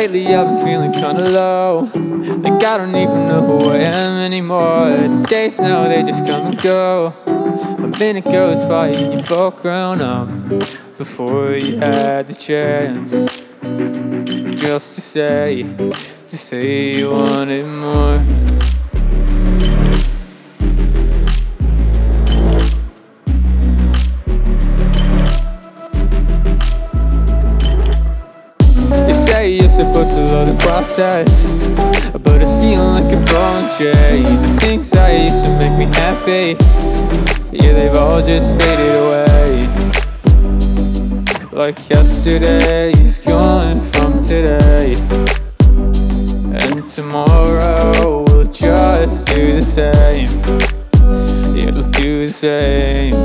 lately I've been feeling kinda low, like I don't even know who I am anymore. The days now, they just come and go. A minute goes by and you've all grown up before you had the chance just to say you wanted more. You say you're supposed to love the process, but it's feeling like a ball and chain. The things that used to make me happy, yeah, they've all just faded away. Like yesterday's gone from today, and tomorrow we'll just do the same. Yeah, we'll do the same.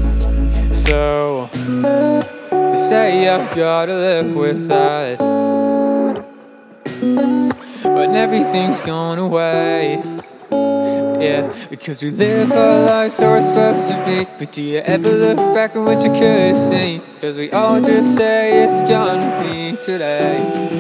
So they say I've gotta live with that when everything's gone away. Yeah, because we live our lives how we're supposed to be. But do you ever look back at what you could have seen? Cause we all just say it's gonna be today.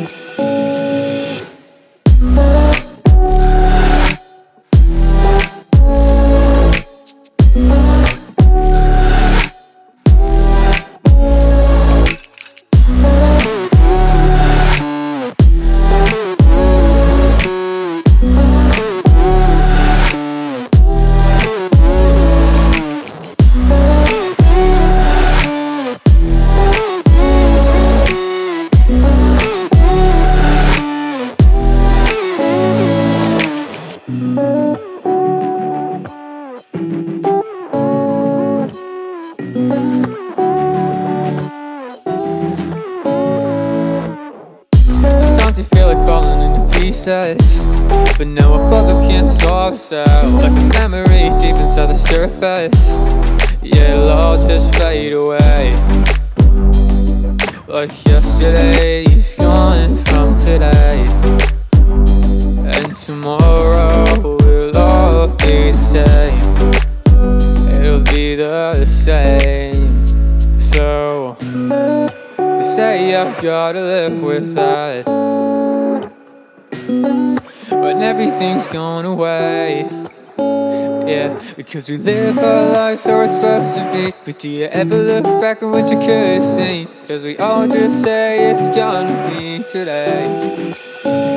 Sometimes you feel like falling into pieces, but no, a puzzle can't solve itself. Like a memory deep inside the surface, yeah, it'll all just fade away. Like yesterday's gone from today, and tomorrow will all be the same. It'll be the same. So they say I've gotta live with that when everything's gone away. Yeah, because we live our lives how we're supposed to be. But do you ever look back at what you could have seen? Cause we all just say it's gonna be today.